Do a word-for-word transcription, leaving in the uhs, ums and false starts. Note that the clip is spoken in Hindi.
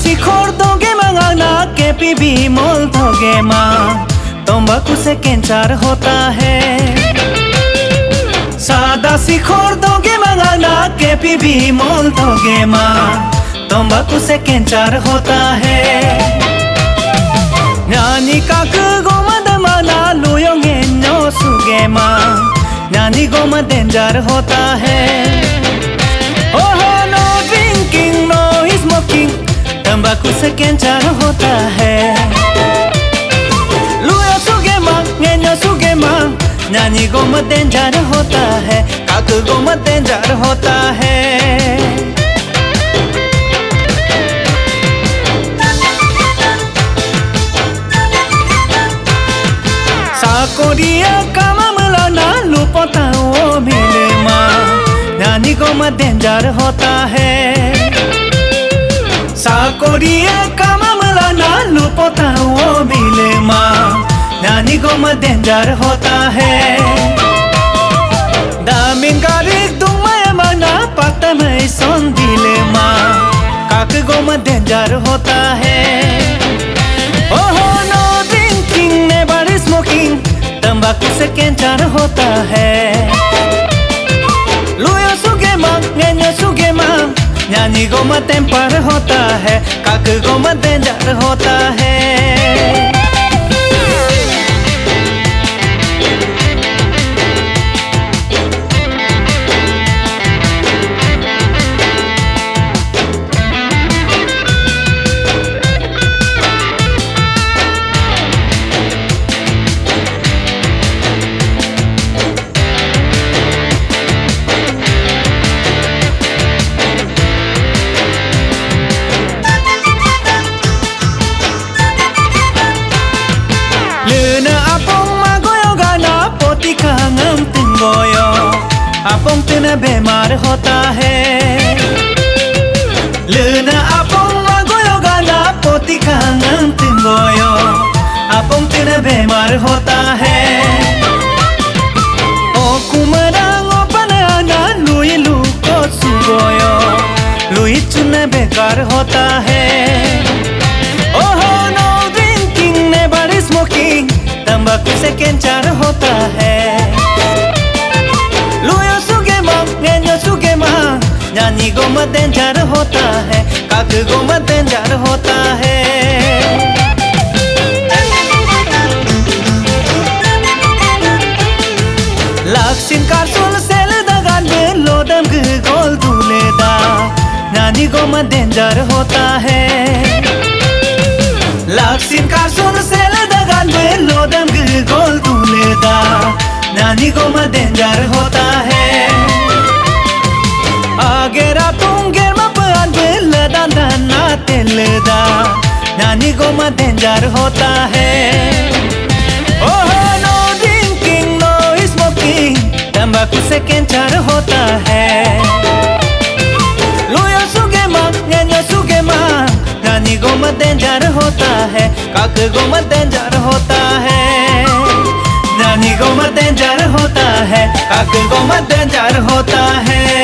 sikhor doge mangana ke pibi mol doge ma तंबाकू से कैंसर होता है। सादा सिखोर दोगे मंगाना के पीबी मोल दोगे माँ तंबाकू से कैंसर होता है। नानी काकू गोमद माना लुयोंगे नो सुगे माँ नानी गोमद डेंजर होता है। ओहो नो ड्रिंकिंग नो स्मोकिंग तंबाकू से कैंसर होता है। नानी को मत डेंजर होता है काकू को मत डेंजर होता है। साकोरिया कामला ना लुपता वो मिले माँ नानी को मत डेंजर होता है। साकोरिया कामला ना लुपता वो मिले माँ नानी को मत डेंजर होता है। दामिंगारी दुमाया मना पता में सोन दिले माँ काकू को मत डेंजर होता है। ओहो नो ड्रिंकिंग नेवर स्मोकिंग तंबाकू से कैंसर होता है। लुयो सुगे माँ नेन्यो सुगे माँ नानी को मत टेम्पर होता है काकू को मत डेंजर होता है। आपंग तना बीमार होता है। लुना आपंग गोयो गाना पोती खांगन तिंगोयो आपंग तना बीमार होता है। ओ कुमरांग ओ बनाना लुई लुको सुगोयो लुई चुने बेकार होता है। ओहो नो ड्रिंकिंग नेवर स्मोकिंग तंबाकू से कैंसर होता है। नानी को मत डेंजर होता है काकू को मत डेंजर होता है। लाक्सिन कारसुल सेल दगान में लोडम गोल दूलेदा नानी को मत डेंजर होता है। लाक्सिन कारसुल सेल दगान में लोडम गोल दूलेदा नानी को मत डेंजर होता है। आगेरा तुंगेर मपान बेला दाना ना तेलदा नानी को मत डेंजर होता है। ओहो नो ड्रिंकिंग नो स्मोकिंग तंबाकू से कैंसर होता है। लुयो सुगे माँ नेन्यो सुगे माँ नानी को मत डेंजर होता है काकू को मत डेंजर होता है। नानी को मत डेंजर होता है काकू को मत डेंजर होता है।